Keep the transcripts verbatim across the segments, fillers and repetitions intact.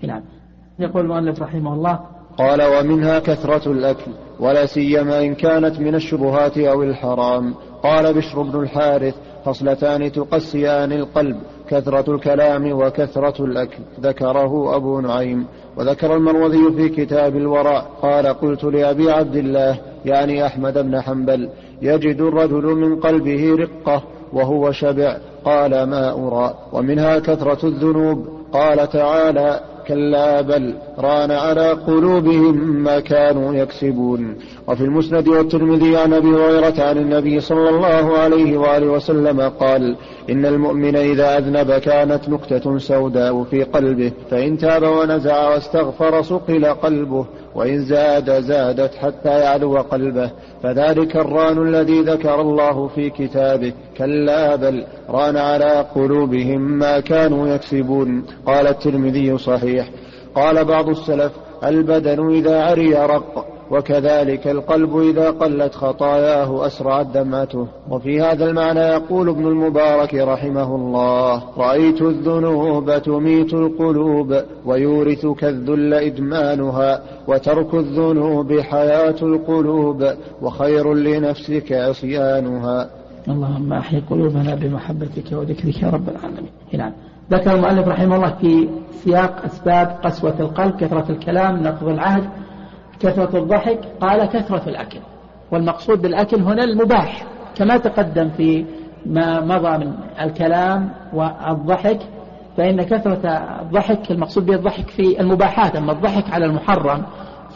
نعم. يقول المؤلف رحمه الله: قال: ومنها كثرة الأكل، ولا سيما إن كانت من الشبهات أو الحرام. قال بشر بن الحارث: خصلتان تقسيان القلب، كثرة الكلام وكثرة الأكل. ذكره أبو نعيم. وذكر المروذي في كتاب الورع قال: قلت لأبي عبد الله يعني أحمد بن حنبل: يجد الرجل من قلبه رقة وهو شبع؟ قال: ما أرى. ومنها كثرة الذنوب. قال تعالى: كلا بل ران على قلوبهم ما كانوا يكسبون. وفي المسند والترمذي عن أبي هريرة عن النبي صلى الله عليه وآله وسلم قال: إن المؤمن إذا أذنب كانت نكتة سوداء في قلبه، فإن تاب ونزع واستغفر صقل قلبه، وإن زاد زادت حتى يعلو قلبه، فذلك الران الذي ذكر الله في كتابه: كلا بل ران على قلوبهم ما كانوا يكسبون. قال الترمذي: صحيح. قال بعض السلف: البدن إذا عري رق، وكذلك القلب إذا قلت خطاياه أسرعت دمعته. وفي هذا المعنى يقول ابن المبارك رحمه الله: رأيت الذنوب تميت القلوب، ويورثك الذل إدمانها، وترك الذنوب حياة القلوب، وخير لنفسك عصيانها. اللهم أحيي قلوبنا بمحبتك وذكرك يا رب العالمين. نعم. ذكر المؤلف رحمه الله في سياق أسباب قسوة القلب: كثرة الكلام، نقض العهد، كثرة الضحك. قال: كثرة الأكل. والمقصود بالأكل هنا المباح، كما تقدم في ما مضى من الكلام والضحك، فإن كثرة الضحك المقصود به الضحك في المباحات، أما الضحك على المحرم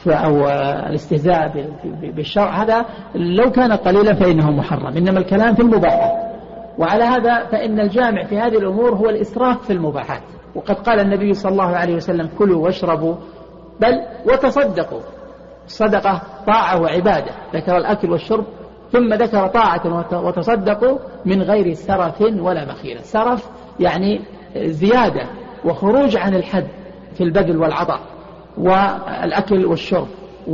أو الاستهزاء بالشرع هذا لو كان قليلا فإنه محرم، إنما الكلام في المباحات. وعلى هذا فإن الجامع في هذه الأمور هو الإسراف في المباحات. وقد قال النبي صلى الله عليه وسلم: كلوا واشربوا بل وتصدقوا. الصدقة طاعة وعبادة، ذكر الأكل والشرب ثم ذكر طاعة وتصدقوا من غير سرف ولا مخيلة. سرف يعني زيادة وخروج عن الحد في البذل والعطاء والأكل والشرب،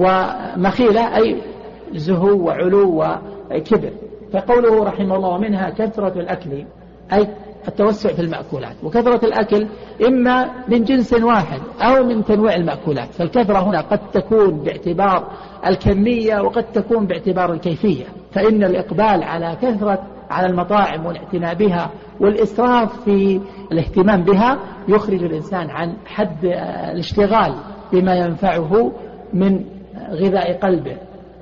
ومخيلة أي زهو وعلو وكبر. فقوله رحمه الله: ومنها كثرة الأكل أي التوسع في المأكولات. وكثرة الأكل إما من جنس واحد أو من تنوع المأكولات، فالكثرة هنا قد تكون باعتبار الكمية وقد تكون باعتبار الكيفية. فإن الإقبال على كثرة على المطاعم والاعتناء بها والإسراف في الاهتمام بها يخرج الإنسان عن حد الاشتغال بما ينفعه من غذاء قلبه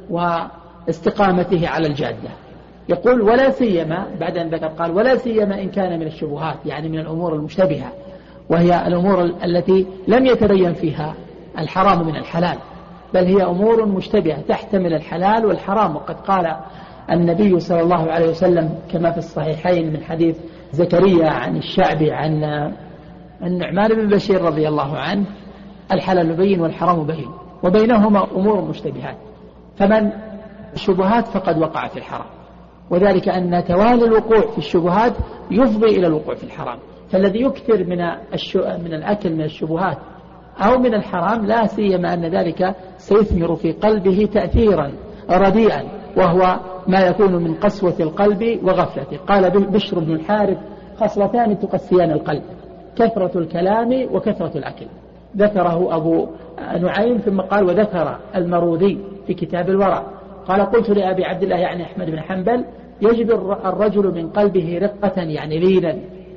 واستقامته على الجادة. يقول: ولا سيما، بعد أن ذكر قال: ولا سيما إن كان من الشبهات، يعني من الأمور المشتبهة، وهي الأمور التي لم يتبين فيها الحرام من الحلال، بل هي أمور مشتبهة تحتمل الحلال والحرام. وقد قال النبي صلى الله عليه وسلم كما في الصحيحين من حديث زكريا عن الشعبي عن النعمان بن بشير رضي الله عنه: الحلال بين والحرام بين، وبينهما أمور مشتبهات، فمن الشبهات فقد وقع في الحرام. وذلك أن توالي الوقوع في الشبهات يفضي إلى الوقوع في الحرام. فالذي يكثر من من الأكل من الشبهات أو من الحرام لا سيما أن ذلك سيثمر في قلبه تأثيرا رديئا، وهو ما يكون من قسوة القلب وغفلته. قال بشر بن الحارث: خصلتان تقسيان القلب، كثرة الكلام وكثرة الأكل. ذكره أبو نعيم ثم قال: وذكر المروذي في كتاب الورع قال: قلت لأبي عبد الله يعني أحمد بن حنبل: يجد الرجل من قلبه رقة يعني لينا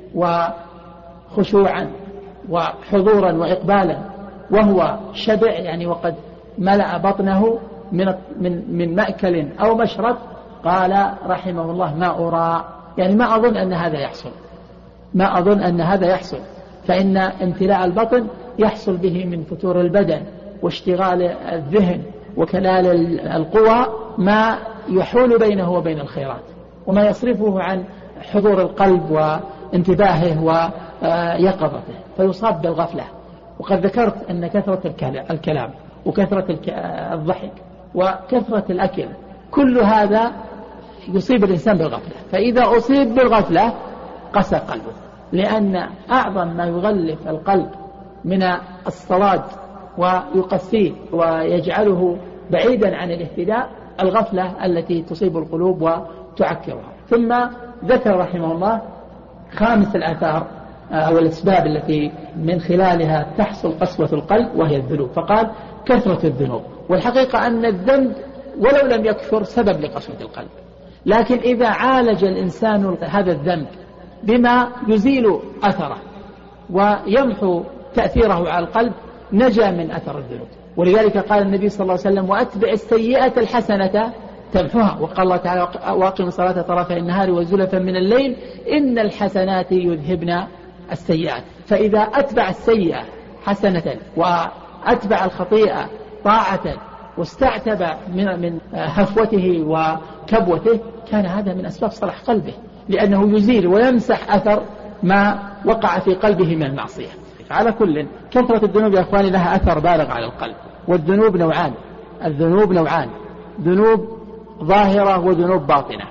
وخشوعا وحضورا وإقبالا، وهو شبع يعني وقد ملأ بطنه من من من مأكل أو مشرب. قال رحمه الله: ما أرى، يعني ما أظن أن هذا يحصل، ما أظن أن هذا يحصل، فإن امتلاء البطن يحصل به من فتور البدن واشتغال الذهن وكلال القوى ما يحول بينه وبين الخيرات، وما يصرفه عن حضور القلب وانتباهه ويقظته، فيصاب بالغفلة. وقد ذكرت أن كثرة الكلام وكثرة الضحك وكثرة الأكل كل هذا يصيب الإنسان بالغفلة، فإذا أصيب بالغفلة قسى قلبه، لأن أعظم ما يغلف القلب من الصواد ويقسيه ويجعله بعيدا عن الاهتداء الغفلة التي تصيب القلوب وتعكرها. ثم ذكر رحمه الله خامس الآثار أو الأسباب التي من خلالها تحصل قسوة القلب، وهي الذنوب. فقال كثرة الذنوب. والحقيقة أن الذنب ولو لم يكثر سبب لقسوة القلب، لكن إذا عالج الإنسان هذا الذنب بما يزيل أثره ويمحو تأثيره على القلب نجا من أثر الذنوب. ولذلك قال النبي صلى الله عليه وسلم وأتبع السيئة الحسنة تمحوها. وقال الله تعالى واقم الصلاة طرفي النهار وزلفا من الليل إن الحسنات يذهبن السيئات. فإذا أتبع السيئة حسنة وأتبع الخطيئة طاعة واستعتب من من هفوته وكبوته كان هذا من أسباب صلاح قلبه، لأنه يزيل ويمسح أثر ما وقع في قلبه من المعصية. على كل كثرة الذنوب يا أخواني لها أثر بالغ على القلب. والذنوب نوعان، الذنوب نوعان، ذنوب ظاهرة وذنوب باطنة.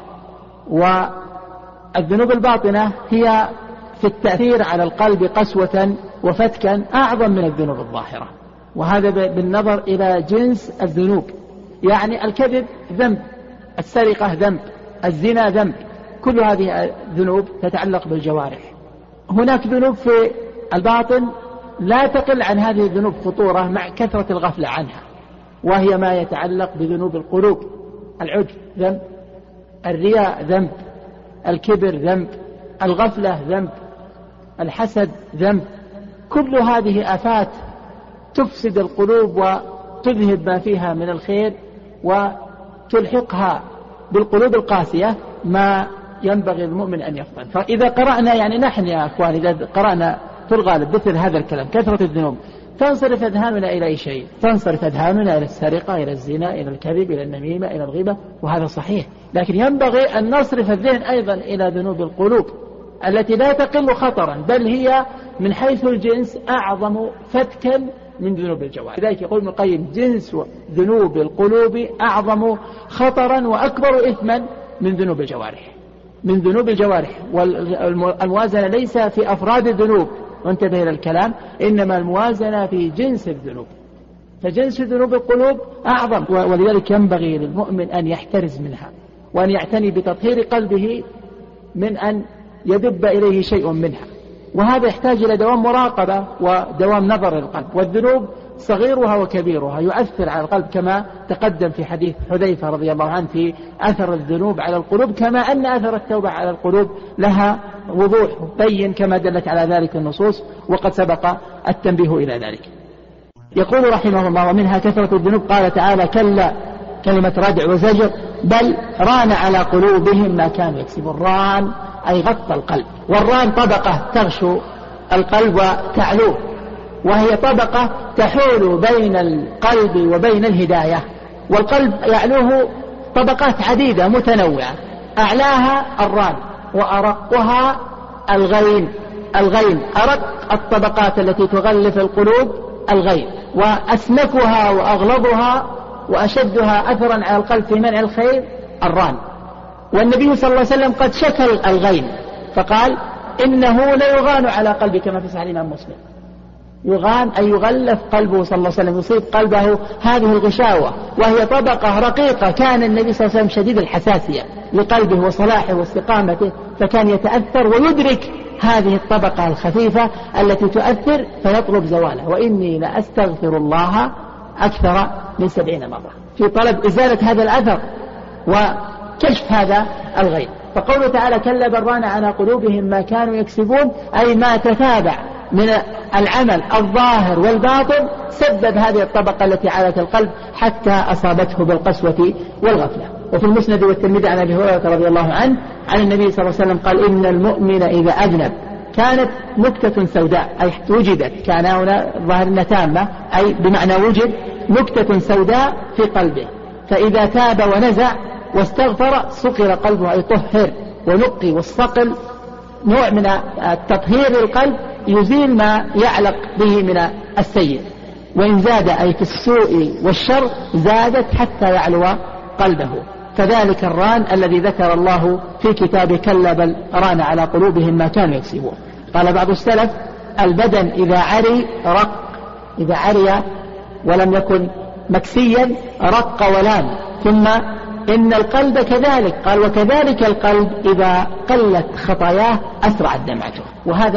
والذنوب الباطنة هي في التأثير على القلب قسوة وفتكا أعظم من الذنوب الظاهرة، وهذا بالنظر إلى جنس الذنوب. يعني الكذب ذنب، السرقة ذنب، الزنا ذنب، كل هذه ذنوب تتعلق بالجوارح. هناك ذنوب في الباطن لا تقل عن هذه الذنوب خطورة مع كثرة الغفلة عنها، وهي ما يتعلق بذنوب القلوب. العجب ذنب، الرياء ذنب، الكبر ذنب، الغفلة ذنب، الحسد ذنب. كل هذه آفات تفسد القلوب وتذهب ما فيها من الخير وتلحقها بالقلوب القاسية ما ينبغي المؤمن أن يفعل. فإذا قرأنا يعني نحن يا أخوان إذا قرأنا في الغالب مثل هذا الكلام كثرة الذنوب تنصرف أذهاننا إلى أي شيء، تنصرف أذهاننا إلى السرقة، إلى الزنا، إلى الكذب، إلى النميمة، إلى الغيبة، وهذا صحيح. لكن ينبغي أن نصرف الذهن أيضا إلى ذنوب القلوب التي لا تقل خطرا، بل هي من حيث الجنس أعظم فتكا من ذنوب الجوارح. لذلك يقول ابن القيم جنس ذنوب القلوب أعظم خطرا وأكبر إثما من ذنوب الجوارح، من ذنوب الجوارح. والموازنة ليس في أفراد الذنوب، وانتبه إلى الكلام، إنما الموازنة في جنس الذنوب. فجنس ذنوب القلوب أعظم، ولذلك ينبغي للمؤمن أن يحترز منها وأن يعتني بتطهير قلبه من أن يدب إليه شيء منها. وهذا يحتاج إلى دوام مراقبة ودوام نظر للقلب. والذنوب صغيرها وكبيرها يؤثر على القلب كما تقدم في حديث حذيفة رضي الله عنه في أثر الذنوب على القلوب، كما أن أثر التوبة على القلوب لها وضوح بين كما دلت على ذلك النصوص، وقد سبق التنبيه إلى ذلك. يقول رحمه الله ومنها كثرة الذنوب. قال تعالى كلا، كلمة ردع وزجر، بل ران على قلوبهم ما كانوا يكسبون. ران أي غطى القلب، والران طبقة تغشو القلب وتعلوه، وهي طبقة تحول بين القلب وبين الهداية. والقلب يعلوه طبقات عديدة متنوعة، أعلاها الران وأرقها الغين. الغين أرق الطبقات التي تغلف القلوب الغين، وأسمكها وأغلظها وأشدها أثرا على القلب في منع الخير الران. والنبي صلى الله عليه وسلم قد شكل الغين فقال إنه لا يغان على قلبي، كما في صحيح الإمام مسلم. يغان أي يغلف قلبه صلى الله عليه وسلم، يصيب قلبه هذه الغشاوة، وهي طبقة رقيقة. كان النبي صلى الله عليه وسلم شديد الحساسية لقلبه وصلاحه واستقامته، فكان يتأثر ويدرك هذه الطبقة الخفيفة التي تؤثر فيطلب زوالها. وإني لأستغفر الله أكثر من سبعين مرة في طلب إزالة هذا الأثر وكشف هذا الغيب. فقوله تعالى كلا بل ران على قلوبهم ما كانوا يكسبون، أي ما تتابع من العمل الظاهر والباطن سبب هذه الطبقة التي علت القلب حتى أصابته بالقسوة والغفلة. وفي المسند والترمذي عن أبي هريرة رضي الله عنه عن النبي صلى الله عليه وسلم قال إن المؤمن إذا أذنب كانت نكتة سوداء، أي وجدت، كان هنا ظاهرنا تامة أي بمعنى وجد نكتة سوداء في قلبه، فإذا تاب ونزع واستغفر صقر قلبه، أي طهر ونقي. والصقل نوع من التطهير للقلب يزيل ما يعلق به من السيء. وإن زاد أي في السوء والشر زادت حتى يعلو قلبه. فذلك الران الذي ذكر الله في كتابه كلا بل ران على قلوبهم ما كانوا يكسبون. قال بعض السلف البدن إذا عري رق، إذا عري ولم يكن مكسيا رق ولام. ثم إن القلب كذلك، قال وكذلك القلب إذا قلت خطاياه أسرعت دمعته. وهذا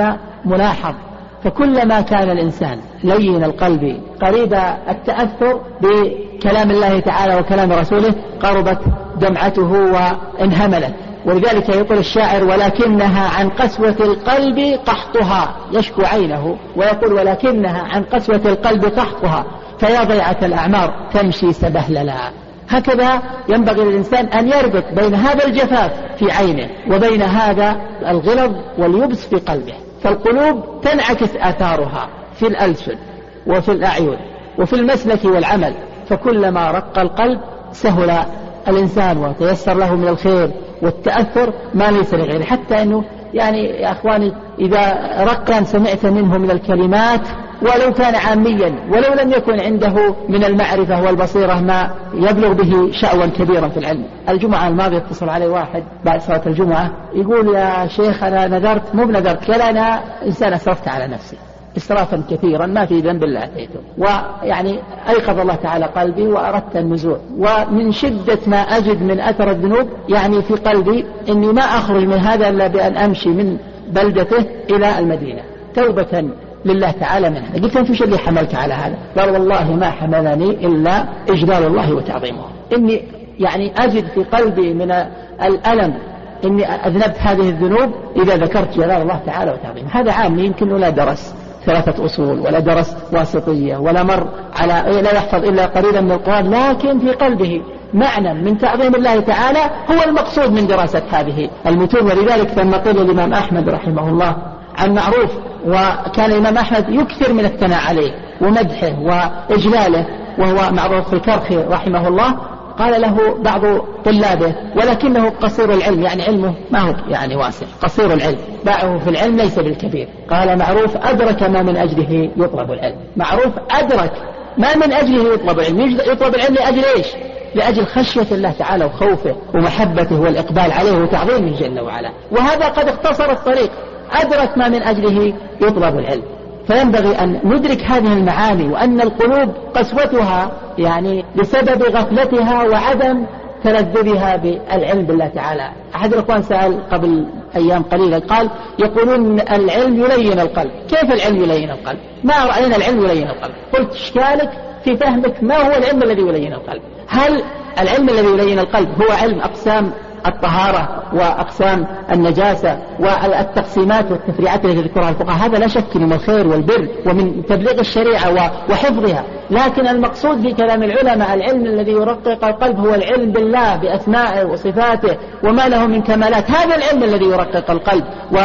ملاحظ. فكلما كان الإنسان لين القلب قريب التأثر بكلام الله تعالى وكلام رسوله قربت دمعته وانهملت. ولذلك يقول الشاعر: ولكنها عن قسوة القلب قحطها، يشكو عينه ويقول: ولكنها عن قسوة القلب قحطها، فيا ضيعة الأعمار تمشي سبهللا. هكذا ينبغي للإنسان أن يربط بين هذا الجفاف في عينه وبين هذا الغلظ واليبس في قلبه. فالقلوب تنعكس آثارها في الألسن وفي الأعين وفي المسلك والعمل، فكلما رق القلب سهل الإنسان وتيسر له من الخير والتأثر ما ليس لغيره. حتى أنه يعني يا أخواني إذا رقا سمعت منه من الكلمات ولو كان عاميا ولو لم يكن عنده من المعرفة والبصيرة ما يبلغ به شأوا كبيرا في العلم. الجمعة الماضية اتصل علي واحد بعد صلاة الجمعة يقول: يا شيخ أنا نذرت، مو بنذرت، قال أنا إنسان أسرفت على نفسي إسرافا كثيرا ما في ذنب إلا أتيته، ويعني أيقظ الله تعالى قلبي وأردت النزوع، ومن شدة ما أجد من أثر الذنوب يعني في قلبي إني ما أخرج من هذا إلا بأن أمشي من بلدته إلى المدينة توبة لله تعالى منها. قلت: أنت وش اللي حملك على هذا؟ قال: والله ما حملني إلا إجلال الله وتعظيمه. إني يعني أجد في قلبي من الألم إني أذنبت هذه الذنوب إذا ذكرت جلال الله تعالى وتعظيمه. هذا عام يمكن لا درس ثلاثة أصول ولا درس واسطية ولا مر على لا يحفظ إلا قليلا من القرآن، لكن في قلبه معنى من تعظيم الله تعالى هو المقصود من دراسة هذه المتون. ولذلك لما قيل الإمام أحمد رحمه الله عن معروف، وكان الإمام أحمد يكثر من الثناء عليه ومدحه وإجلاله، وهو معروف الكرخي رحمه الله، قال له بعض طلابه: ولكنه قصير العلم، يعني علمه ما هو يعني واسع، قصير العلم، باعه في العلم ليس بالكبير. قال معروف: أدرك ما من أجله يطلب العلم. معروف أدرك ما من أجله يطلب العلم. يطلب العلم لأجل إيش؟ لأجل خشية الله تعالى وخوفه ومحبته والإقبال عليه وتعظيمه جل وعلا. وهذا قد اختصر الطريق، أدرك ما من أجله يطلب العلم. فينبغي أن ندرك هذه المعاني، وأن القلوب قسوتها يعني بسبب غفلتها وعدم تلذذها بالعلم بالله تعالى. أحد الأخوان سأل قبل أيام قليلة قال: يقولون العلم يلين القلب. كيف العلم يلين القلب؟ ما رأينا العلم يلين القلب. قلت: إشكالك في فهمك ما هو العلم الذي يلين القلب. هل العلم الذي يلين القلب هو علم أقسام الطهارة وأقسام النجاسة والتقسيمات والتفريعات التي ذكرها الفقهاء؟ هذا لا شك من الخير والبر ومن تبليغ الشريعة وحفظها. لكن المقصود في كلام العلماء العلم الذي يرقق القلب هو العلم بالله بأسمائه وصفاته وما له من كمالات. هذا العلم الذي يرقق القلب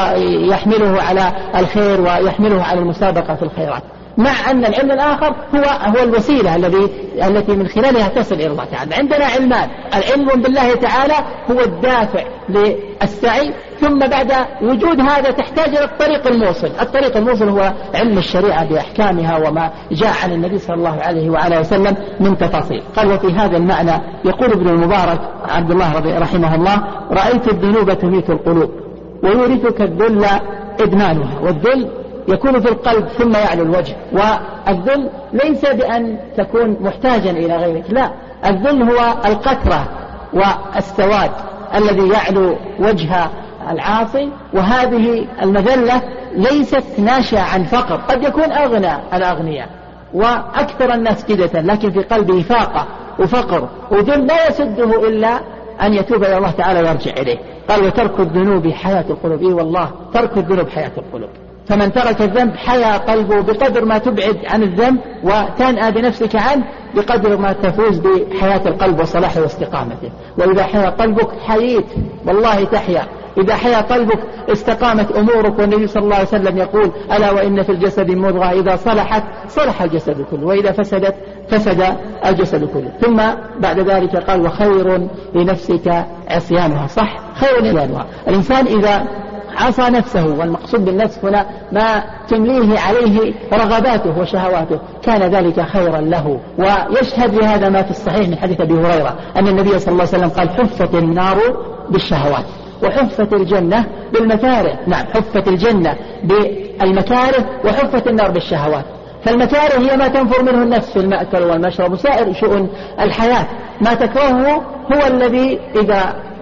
ويحمله على الخير ويحمله على المسابقة في الخيرات، مع أن العلم الآخر هو هو الوسيلة الذي التي من خلالها تصل إلى الله تعالى. عندنا علمان: العلم بالله تعالى هو الدافع للسعي، ثم بعد وجود هذا تحتاج إلى الطريق الموصل. الطريق الموصل هو علم الشريعة بأحكامها وما جاء عن النبي صلى الله عليه وعلى وسلم من تفاصيل. قال: وفي هذا المعنى يقول ابن المبارك عبد الله رضي رحمه الله: رأيت الذنوب تميت القلوب ويورثك الذل إدمانها. والذل يكون في القلب ثم يعلو الوجه. والذل ليس بأن تكون محتاجا إلى غيرك، لا، الذل هو القترة والسواد الذي يعلو وجه العاصي. وهذه المذلة ليست ناشئة عن فقر، قد يكون أغنى الأغنياء وأكثر الناس كدة، لكن في قلبه فاقة وفقر وذل لا يسده إلا أن يتوب إلى الله تعالى ويرجع إليه. قال: وترك الذنوب حياة القلوب. إيه والله، ترك الذنوب حياة القلوب. فمن ترك الذنب حيا قلبه، بقدر ما تبعد عن الذنب وتنأى بنفسك عنه بقدر ما تفوز بحياة القلب وصلاحه واستقامته. وإذا حيا قلبك حييت، والله تحيا. إذا حيا قلبك استقامت أمورك. والنبي صلى الله عليه وسلم يقول: ألا وإن في الجسد مضغة إذا صلحت صلح الجسد كله، وإذا فسدت فسد الجسد كله. ثم بعد ذلك قال: وخير لنفسك عصيانها. صح، خير لنفسها. الإنسان إذا عصى نفسه، والمقصود بالنفس هنا ما تمليه عليه رغباته وشهواته، كان ذلك خيرا له. ويشهد لهذا ما في الصحيح من حديث أبي هريرة أن النبي صلى الله عليه وسلم قال: حفت النار بالشهوات وحفت الجنة بالمكاره. نعم، حفت الجنة بالمكاره وحفت النار بالشهوات. فالمكاره هي ما تنفر منه النفس في المأكل والمشرب وسائر شؤون الحياة. ما تكرهه هو الذي إذا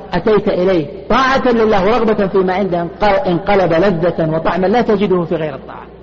أتيت إليه طاعة لله ورغبة فيما عنده انقلب لذة وطعما لا تجده في غير الطاعة.